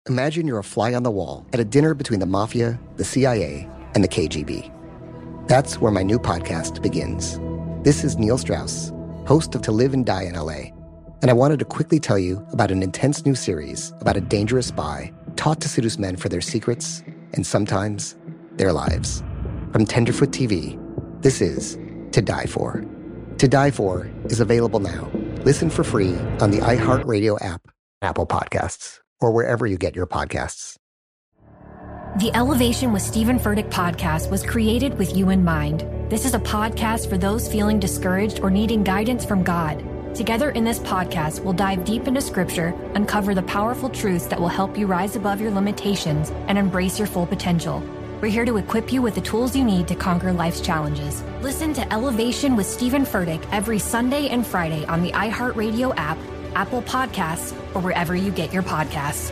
Imagine you're a fly on the wall at a dinner between the Mafia, the CIA, and the KGB. That's where my new podcast begins. This is Neil Strauss, host of To Live and Die in LA, and I wanted to quickly tell you about an intense new series about a dangerous spy taught to seduce men for their secrets and sometimes their lives. From Tenderfoot TV, this is To Die For. To Die For is available now. Listen for free on the iHeartRadio app, Apple Podcasts, or wherever you get your podcasts. The Elevation with Stephen Furtick podcast was created with you in mind. This is a podcast for those feeling discouraged or needing guidance from God. Together in this podcast, we'll dive deep into Scripture, uncover the powerful truths that will help you rise above your limitations and embrace your full potential. We're here to equip you with the tools you need to conquer life's challenges. Listen to Elevation with Stephen Furtick every Sunday and Friday on the iHeartRadio app, Apple Podcasts, or wherever you get your podcasts.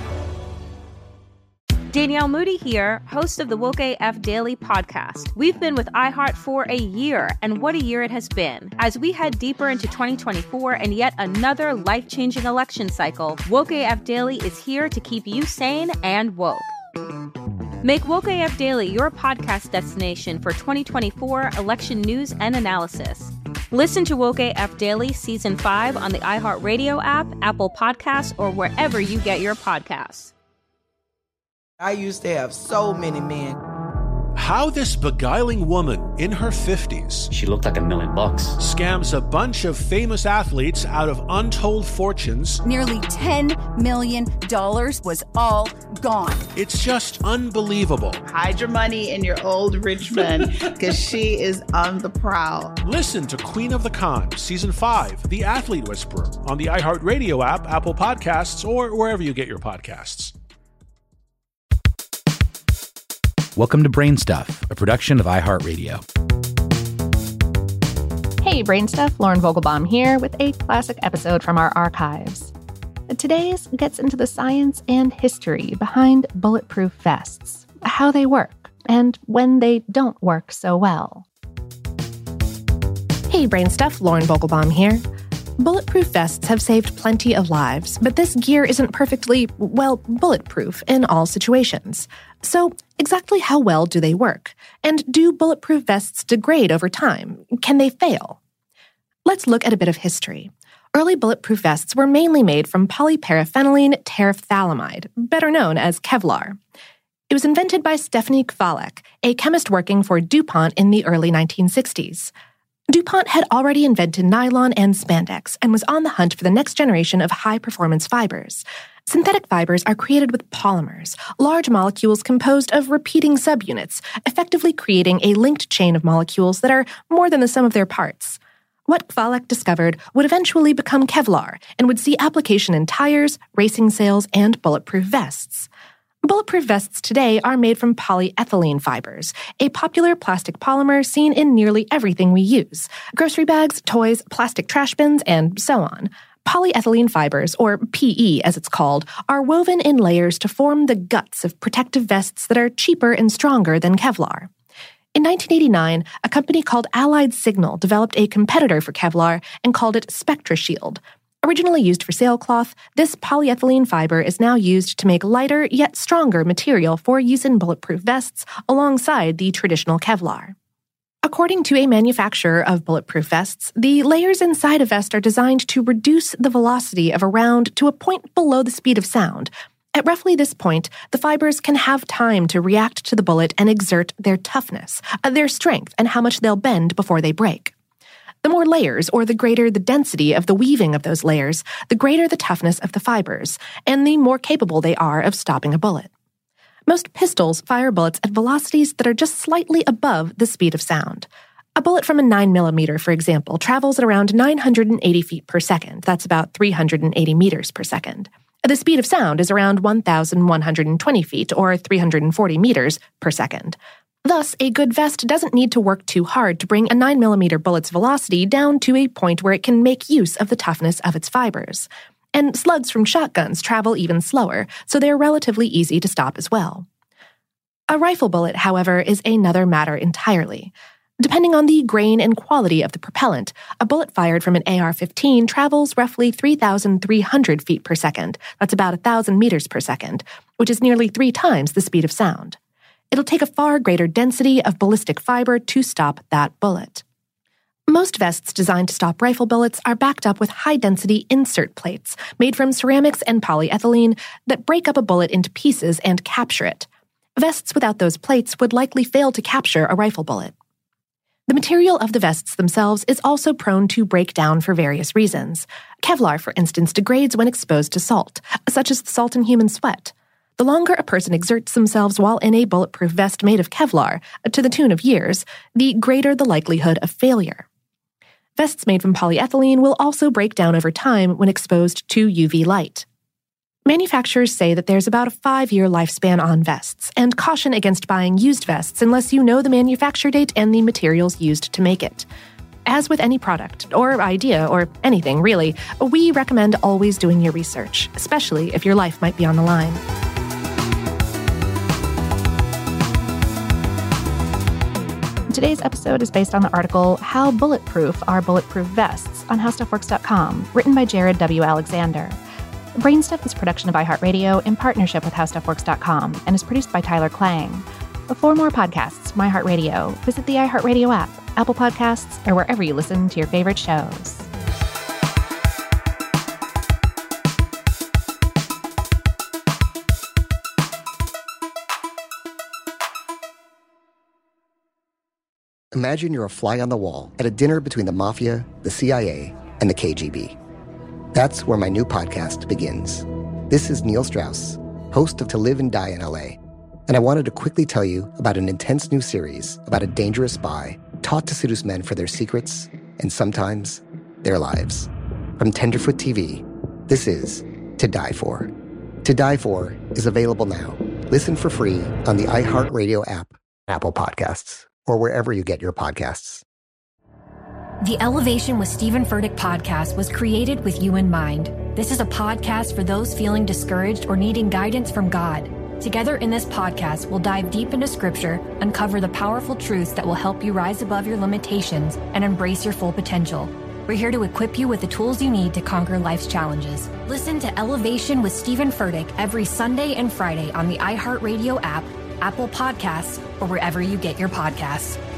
Danielle Moody here, host of the Woke AF Daily podcast. We've been with iHeart for a year, and what a year it has been. As we head deeper into 2024 and yet another life-changing election cycle, Woke AF Daily is here to keep you sane and woke. Make Woke AF Daily your podcast destination for 2024 election news and analysis. Listen to Woke AF Daily Season 5 on the iHeartRadio app, Apple Podcasts, or wherever you get your podcasts. I used to have so many men. How this beguiling woman in her 50s, she looked like $1 million, scams a bunch of famous athletes out of untold fortunes. Nearly $10 million was all gone. It's just unbelievable. Hide your money in your old rich man, because she is on the prowl. Listen to Queen of the Con, Season 5, The Athlete Whisperer, on the iHeartRadio app, Apple Podcasts, or wherever you get your podcasts. Welcome to Brain Stuff, a production of iHeartRadio. Hey, Brain Stuff, Lauren Vogelbaum here with a classic episode from our archives. Today's gets into the science and history behind bulletproof vests, how they work, and when they don't work so well. Hey, Brain Stuff, Lauren Vogelbaum here. Bulletproof vests have saved plenty of lives, but this gear isn't perfectly, bulletproof in all situations. So, exactly how well do they work? And do bulletproof vests degrade over time? Can they fail? Let's look at a bit of history. Early bulletproof vests were mainly made from polyparaphenylene terephthalamide, better known as Kevlar. It was invented by Stephanie Kvalek, a chemist working for DuPont in the early 1960s. DuPont had already invented nylon and spandex and was on the hunt for the next generation of high-performance fibers. Synthetic fibers are created with polymers, large molecules composed of repeating subunits, effectively creating a linked chain of molecules that are more than the sum of their parts. What Kvalek discovered would eventually become Kevlar and would see application in tires, racing sails, and bulletproof vests. Bulletproof vests today are made from polyethylene fibers, a popular plastic polymer seen in nearly everything we use: grocery bags, toys, plastic trash bins, and so on. Polyethylene fibers, or PE as it's called, are woven in layers to form the guts of protective vests that are cheaper and stronger than Kevlar. In 1989, a company called Allied Signal developed a competitor for Kevlar and called it SpectraShield. Originally used for sailcloth, this polyethylene fiber is now used to make lighter yet stronger material for use in bulletproof vests alongside the traditional Kevlar. According to a manufacturer of bulletproof vests, the layers inside a vest are designed to reduce the velocity of a round to a point below the speed of sound. At roughly this point, the fibers can have time to react to the bullet and exert their toughness, their strength, and how much they'll bend before they break. The more layers, or the greater the density of the weaving of those layers, the greater the toughness of the fibers, and the more capable they are of stopping a bullet. Most pistols fire bullets at velocities that are just slightly above the speed of sound. A bullet from a 9mm, for example, travels at around 980 feet per second. That's about 380 meters per second. The speed of sound is around 1,120 feet, or 340 meters per second. Thus, a good vest doesn't need to work too hard to bring a 9mm bullet's velocity down to a point where it can make use of the toughness of its fibers. And slugs from shotguns travel even slower, so they're relatively easy to stop as well. A rifle bullet, however, is another matter entirely. Depending on the grain and quality of the propellant, a bullet fired from an AR-15 travels roughly 3,300 feet per second. That's about 1,000 meters per second, which is nearly 3 times the speed of sound. It'll take a far greater density of ballistic fiber to stop that bullet. Most vests designed to stop rifle bullets are backed up with high-density insert plates made from ceramics and polyethylene that break up a bullet into pieces and capture it. Vests without those plates would likely fail to capture a rifle bullet. The material of the vests themselves is also prone to break down for various reasons. Kevlar, for instance, degrades when exposed to salt, such as the salt in human sweat. The longer a person exerts themselves while in a bulletproof vest made of Kevlar, to the tune of years, the greater the likelihood of failure. Vests made from polyethylene will also break down over time when exposed to UV light. Manufacturers say that there's about a 5-year lifespan on vests, and caution against buying used vests unless you know the manufacture date and the materials used to make it. As with any product, or idea, or anything really, we recommend always doing your research, especially if your life might be on the line. Today's episode is based on the article How Bulletproof Are Bulletproof Vests on HowStuffWorks.com, written by Jared W. Alexander. Brainstuff is a production of iHeartRadio in partnership with HowStuffWorks.com and is produced by Tyler Klang. For more podcasts from iHeartRadio, visit the iHeartRadio app, Apple Podcasts, or wherever you listen to your favorite shows. Imagine you're a fly on the wall at a dinner between the Mafia, the CIA, and the KGB. That's where my new podcast begins. This is Neil Strauss, host of To Live and Die in LA, and I wanted to quickly tell you about an intense new series about a dangerous spy taught to seduce men for their secrets and sometimes their lives. From Tenderfoot TV, this is To Die For. To Die For is available now. Listen for free on the iHeartRadio app, Apple Podcasts, or wherever you get your podcasts. The Elevation with Stephen Furtick podcast was created with you in mind. This is a podcast for those feeling discouraged or needing guidance from God. Together in this podcast, we'll dive deep into Scripture, uncover the powerful truths that will help you rise above your limitations and embrace your full potential. We're here to equip you with the tools you need to conquer life's challenges. Listen to Elevation with Stephen Furtick every Sunday and Friday on the iHeartRadio app, Apple Podcasts, or wherever you get your podcasts.